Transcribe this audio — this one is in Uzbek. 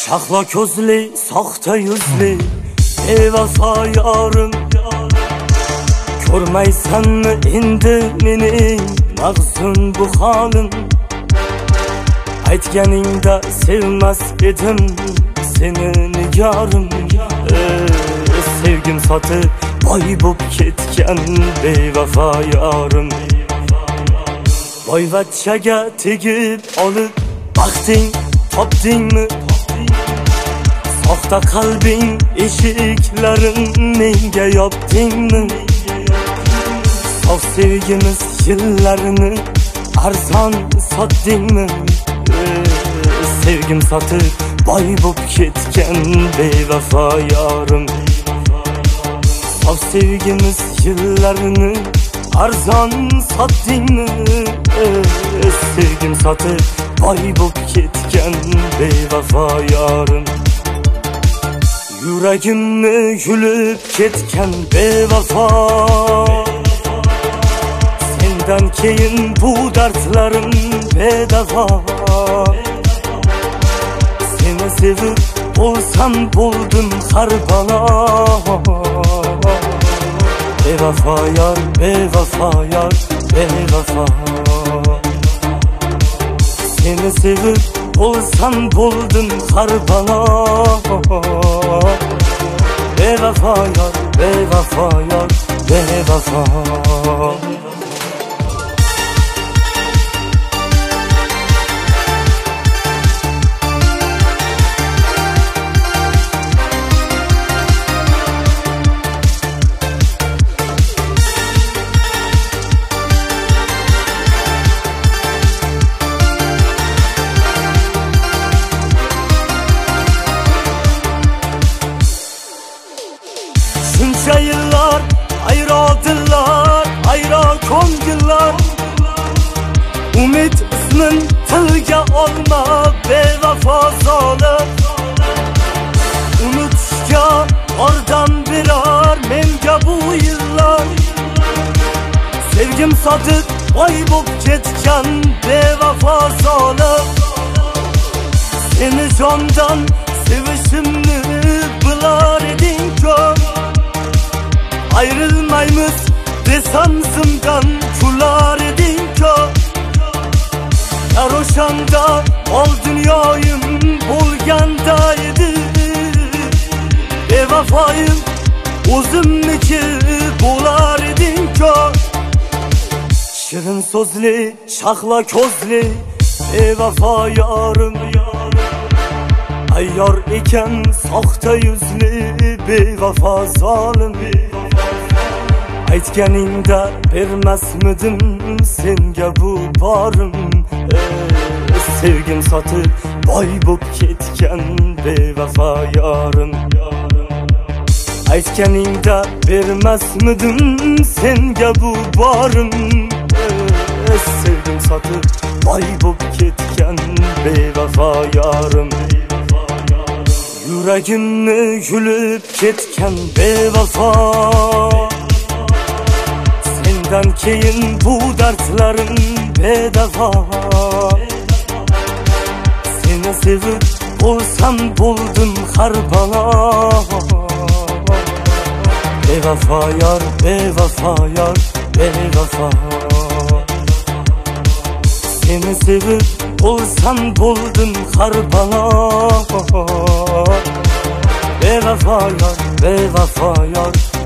Şahla közlü, sahte yüzlü, bevafo yorim. Ko'rmaysanmi endi mening mahzun bu holim? Aytganingda sevmas edim seni nigorim. Sevgim sotib boy bo'p ketgan bevafo yorim. Boyvachchaga tegib olib baxting topdingmi? Soxta qalbing eshiklarin menga yopdingmi? Sof sevgimiz yillarini arzon sotdingmi? Sevgim sotib boy bo'p ketgan bevafo yorim. Sof sevgimiz yillarini arzon sotdingmi? Sevgim sotib boy bo'p ketgan bevafo yorim. Yuragimni yulib ketgan bevafo, sendan keyin bu dardlarim bedavo. Seni sevib bo'lsam bo'ldim har balo. Bevafo yor, bevafo yor, bevafo. Seni sevib bo'lsam bo'ldim har balo. Bevafo yor, bevafo yor, bevafo. Shuncha yillar ayro dillar, ayro ko'ngillar. Umid ismin tilga olma bevafo zolim. Unutishga yordam berar menga bu yillar. Sevgim sotib boy bo'p ketgan bevafo zolim. Seni jondan sevishimni bilar eding-ku. Ayrılmaymiz desem zimdan kular eding-ku. Yar o'shanda ol dunyoyim bo'lganda edi. Bevafoyim o'zimniki bo'lar eding-ku. Shirin so'zli, shahlo ko'zli bevafo yorim. Ayyor ekan soxta yuzli bevafo zolim. Aytganingda bermasmidim senga bu borim. Sevgim sotib boy bo'p ketgan bevafo yorim. Aytganingda bermasmidim senga bu borim. Sevgim sotib boy bo'p ketgan bevafo yorim. Yuragimni yulib ketgan bevafo, sendan keyin bu dardlarim bedavo. Seni sevib bo'lsam bo'ldim har balo. Bevafo yor, bevafo yor, bevafo. Seni sevib bo'lsam bo'ldim har balo. Bevafo yor, bevafo yor,